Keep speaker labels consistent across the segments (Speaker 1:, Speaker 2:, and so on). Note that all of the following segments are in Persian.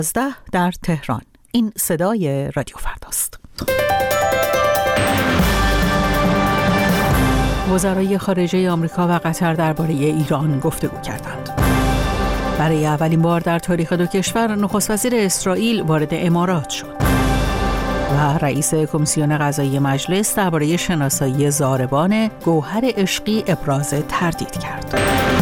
Speaker 1: در تهران. این صدای رادیو فرداست. وزرای خارجه آمریکا و قطر درباره ایران گفتگو کردند. برای اولین بار در تاریخ دو کشور نخست وزیر اسرائیل وارد امارات شد. و رئیس کمیسیون قضایی مجلس درباره شناسایی ضاربان گوهر عشقی ابراز تردید کرد.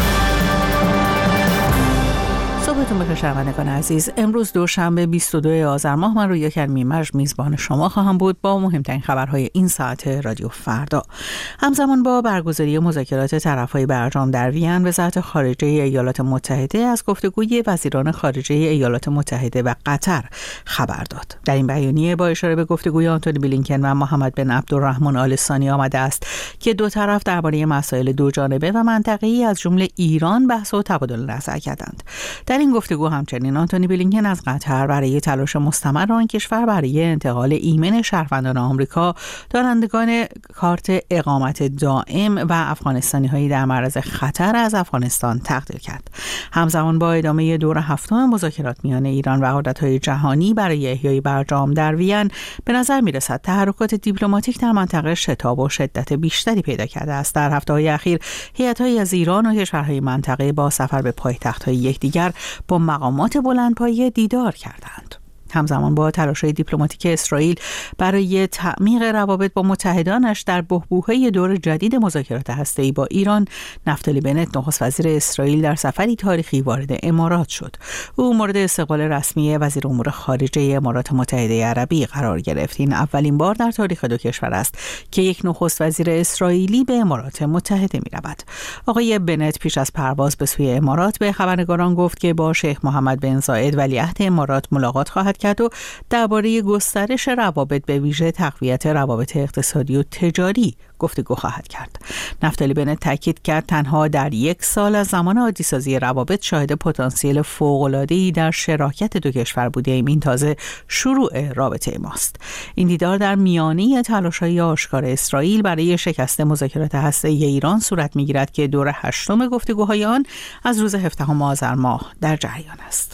Speaker 1: صبحتون بخیر شنوندگان عزیز. امروز دوشنبه 22 آذر ماه، من رویا کرمی میزبان شما خواهم بود با مهمترین خبرهای این ساعت رادیو فردا. همزمان با برگزاری مذاکرات طرفهای برجام در وین، وزارت خارجه ایالات متحده از گفتگوی وزیران خارجه ایالات متحده و قطر خبر داد. در این بیانیه با اشاره به گفتگوی آنتونی بلینکن و محمد بن عبدالرحمن آل ثانی آمده است که دو طرف درباره مسائل دو جانبه و منطقه‌ای از جمله ایران بحث و تبادل نظر کردند. در این گفتگو همچنین آنتونی بلینکن از قطر برای تلاش مستمر آن کشور برای انتقال ایمن شهروندان آمریکا دارندگان کارت اقامت دائم و افغانستانی‌هایی در معرض خطر از افغانستان تقدیر کرد. همزمان با ادامه دور هفتم مذاکرات میان ایران و قدرت‌های جهانی برای احیای برجام در وین، به نظر می‌رسد تحرکات دیپلماتیک در منطقه شتاب و شدت بیشتری پیدا کرده است. در هفته‌های اخیر هیئت‌هایی از ایران و کشورهای منطقه با سفر به پایتخت‌های یکدیگر با مقامات بلندپایه دیدار کردند. همزمان با تلاش‌های دیپلماتیک اسرائیل برای تعمیق روابط با متحدانش در بحبوحه دور جدید مذاکرات هسته‌ای با ایران، نفتالی بنت نخست وزیر اسرائیل در سفری تاریخی وارد امارات شد. او مورد استقبال رسمی وزیر امور خارجه امارات متحده عربی قرار گرفت. این اولین بار در تاریخ دو کشور است که یک نخست وزیر اسرائیلی به امارات متحده می‌رود. آقای بنت پیش از پرواز به سوی امارات به خبرنگاران گفت که با شیخ محمد بن زاید ولیعهد امارات ملاقات خواهد کرد و درباره گسترش روابط به ویژه تقویت روابط اقتصادی و تجاری گفتگو خواهد کرد. نفتالی بنت تاکید کرد تنها در یک سال از زمان عادی‌سازی روابط شاهد پتانسیل فوق‌العاده‌ای در شراکت دو کشور بودیم. این تازه شروع رابطه ماست. این دیدار در میانه تلاش‌های آشکار اسرائیل برای شکست مذاکرات هسته‌ای ایران صورت می‌گیرد که دور هشتم گفتگوهای آن از روز 17 آذر ماه در جریان است.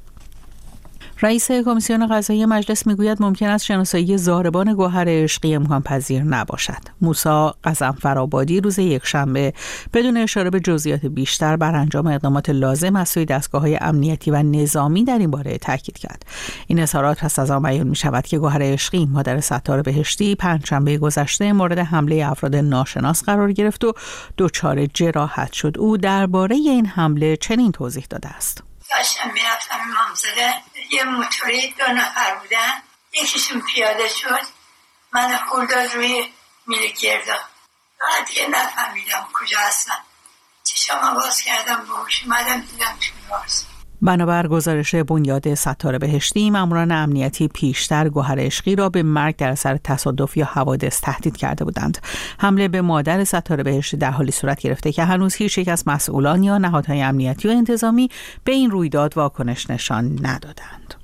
Speaker 1: رئیس کمیسیون قضایی مجلس میگوید ممکن است شناسایی ضاربان گوهر عشقی امکان پذیر نباشد. موسی غضنفرآبادی روز یکشنبه بدون اشاره به جزئیات بیشتر بر انجام اقدامات لازم از سوی دستگاه‌های امنیتی و نظامی در این باره تاکید کرد. این اظهارات پس از آن بیان می‌شود که گوهر عشقی مادر ستار بهشتی پنجشنبه گذشته مورد حمله افراد ناشناس قرار گرفت و دچار جراحت شد. او درباره این حمله چنین توضیح داده است:
Speaker 2: داشتم میرفتم امامزاده، یه موتوری 2 نفر بودن، یکیشون پیاده شد، من خورداد روی میل گردا، دیگه نفهمیدم کجا هستم. چشام باز کردم، باهوش اومدم دیدم توی راست.
Speaker 1: بنابر گزارش بنیاد ستار بهشتی، ماموران امنیتی پیشتر گوهر عشقی را به مرگ در اثر تصادف یا حوادث تهدید کرده بودند. حمله به مادر ستار بهشتی در حالی صورت گرفته که هنوز هیچ یک از مسئولان یا نهادهای امنیتی و انتظامی به این رویداد واکنش نشان ندادند.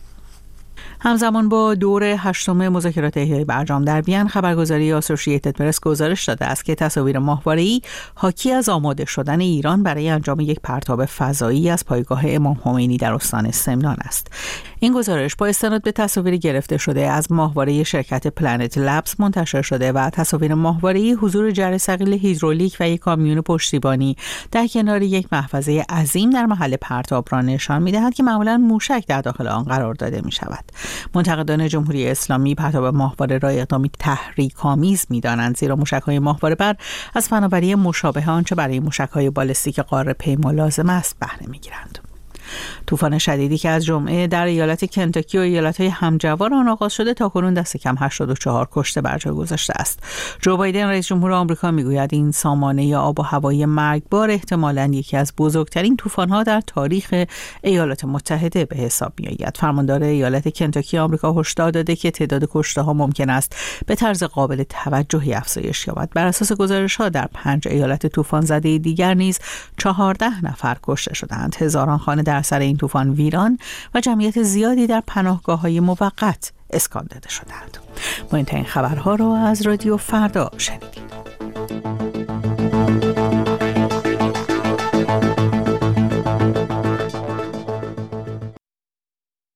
Speaker 1: همزمان با دور هشتم مذاکرات احیای برجام در وین، خبرگزاری آسوشییتد پرس گزارش داده است که تصاویر ماهواره‌ای حاکی از آماده شدن ایران برای انجام یک پرتاب فضایی از پایگاه امام خمینی در استان سمنان است. این گزارش با استناد به تصاویر گرفته شده از ماهواره شرکت پلنت لبز منتشر شده و تصاویر ماهواره‌ای حضور جره ثقیل هیدرولیک و یک کامیون پشتیبانی در کنار یک محفظه عظیم در محل پرتاب را نشان می‌دهد که معمولاً موشک در داخل آن قرار داده می‌شود. منتقدان جمهوری اسلامی پرتاب ماهواره را اقدامی تحریک‌آمیز می‌دانند، زیرا موشک‌های ماهواره‌بر از فناوری مشابه آنچه برای موشک‌های بالستیک قاره پیما لازم است بهره می‌گیرند. طوفان شدیدی که از جمعه در ایالت کنتاکی و ایالت‌های همجوار آن آغاز شده تاکنون دست کم 84 کشته بر جای گذاشته است. جو بایدن رئیس جمهور آمریکا میگوید این سامانه آب و هوایی مرگبار احتمالاً یکی از بزرگترین طوفان‌ها در تاریخ ایالات متحده به حساب می‌آید. فرماندار ایالت کنتاکی آمریکا هشدار داده که تعداد کشته‌ها ممکن است به طرز قابل توجهی افزایش یابد. بر اساس گزارش‌ها در 5 ایالت طوفان زده دیگر نیز 14 نفر کشته شدند. هزاران خانه در اثر این طوفان ویران و جمعیت زیادی در پناهگاه‌های موقت اسکان داده شدند. ما این خبرها را از رادیو فردا شنیدیم.